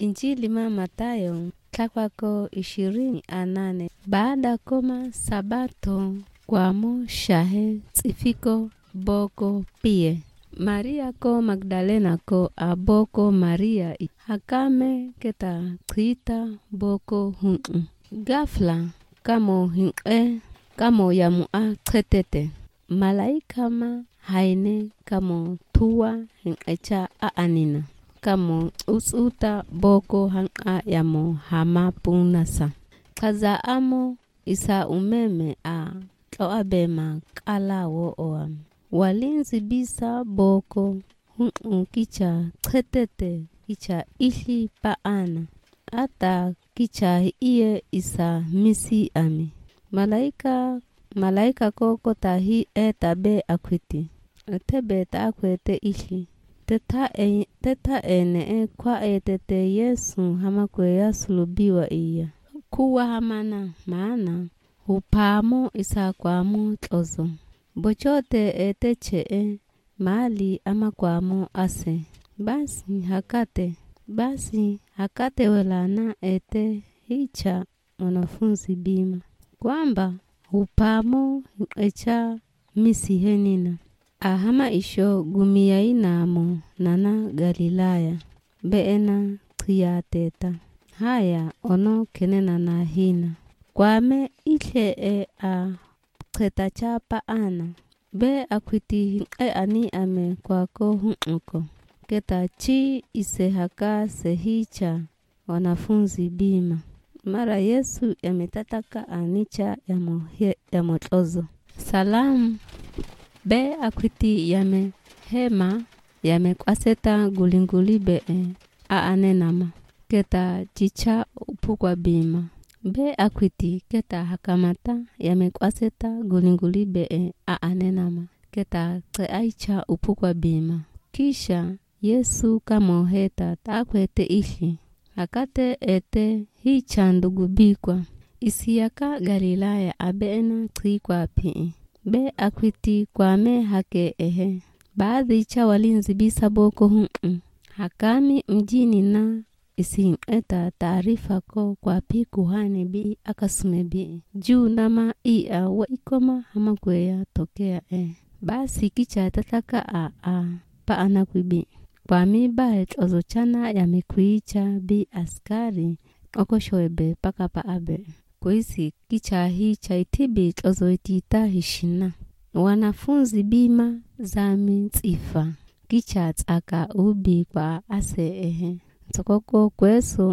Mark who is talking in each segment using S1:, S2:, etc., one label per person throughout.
S1: Injili ma Mathayo takwako 28. Baada koma sabato kwamo shahe tsifiko boko pie. Maria ko Magdalena ko aboko Maria hakame keta krita boko hun'u. Gafla kamo hin'e kamo yamua tretete. Malaika ma haine kamo tuwa hin'echa aanina. Kamo usuta boko hang'a yamo hama punasa. Kaza amo isa umeme a toabema kala wo oam. Walinzi bisa boko hun'u kicha tretete kicha ihi paana. Ata kicha iye isa misi ami. Malaika koko tahi tabe akwiti. Tebe ta akwete ihi. Teta ene kwa tete Yesu hama kwe ya sulubiwa iya. Kuwa hamana maana hupamo isa kwamo tozo. Bochote teche mali ama kwamo ase. Basi hakate welana hicha wanafunzi bima. Kwamba hupamo echa misi henina. Ahama isho gumia inamo nana Galilaya. Beena triyateta. Haya ono kenena na hina. Kwame ile tretacha paana. Be akwiti ani ame kwako hun'uko. Keta chi isehaka sehicha wanafunzi bima. Mara Yesu yametataka anicha yamotlozo. Salamu. Be akwiti yame hema yame kwaseta gulinguli be aanenama. Keta chicha upukwa bima. Be akwiti keta hakamata yame kwaseta gulinguli be aanenama. Keta aicha upukwa bima. Kisha Yesu kamo heta takwete ishi. Hakate hicha ndugubikwa. Isiyaka Galilaya abeena trikwa pii. Be akwiti kwame hake Baadhi cha walinzi bisa boko hun'u. Hakami mjini na isieta taarifa ko kwa pi kuhani bi akasume bi. Juu nama ia wa ikoma hama kwea tokea Basi kicha tataka paana kubi. Kwa mibaet ozochana ya mikuicha bi askari okoshoebe paka paabe. Kwezi kicha hii cha itibi ozoitita hishina. Wanafunzi bima zami tsifa. Kicha tsaka ubi kwa ase Tokoko kweso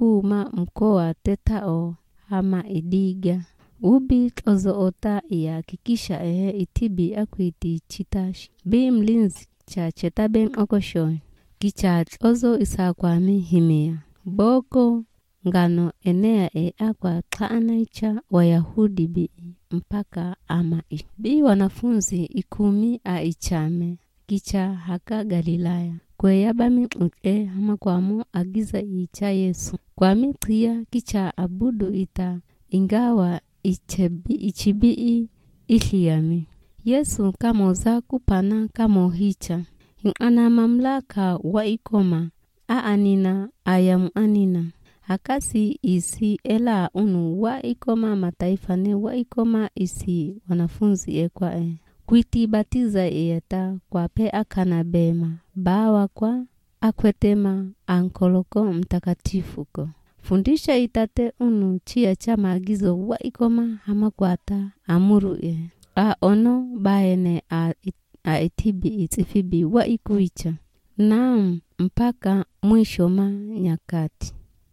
S1: mkoa tetao hama idiga. Ubi ozoota iya kikisha itibi akwiti chitashi. Bi mlinzi cha chetabe okoshoe. Kicha ozo isa kwami himia. Boko ngano enea akwa kaanaicha Wayahudi bi mpaka ama bi wanafunzi 10 aichame. Kicha haka Galilaya. Kwe yabami hama kwamo agiza icha Yesu. Kwami tria kicha abudu ita ingawa ichibii iliyami. Yesu kamoza kupana kamo hicha. Ana mamlaka wa ikoma. Aanina ayamu anina. Hakasi isi ela unu wa ikoma mataifane wa ikoma isi wanafunzi ekwa Kuiti batiza eyeta kwa pe akana bema. Bawa kwa akwetema ankoloko mtakatifuko. Fundisha itate unu chia cha maagizo wa ikoma hama kwata amuru ono baene itibi itifibi wa ikuicha. Naam mpaka mwisho ma nyakati.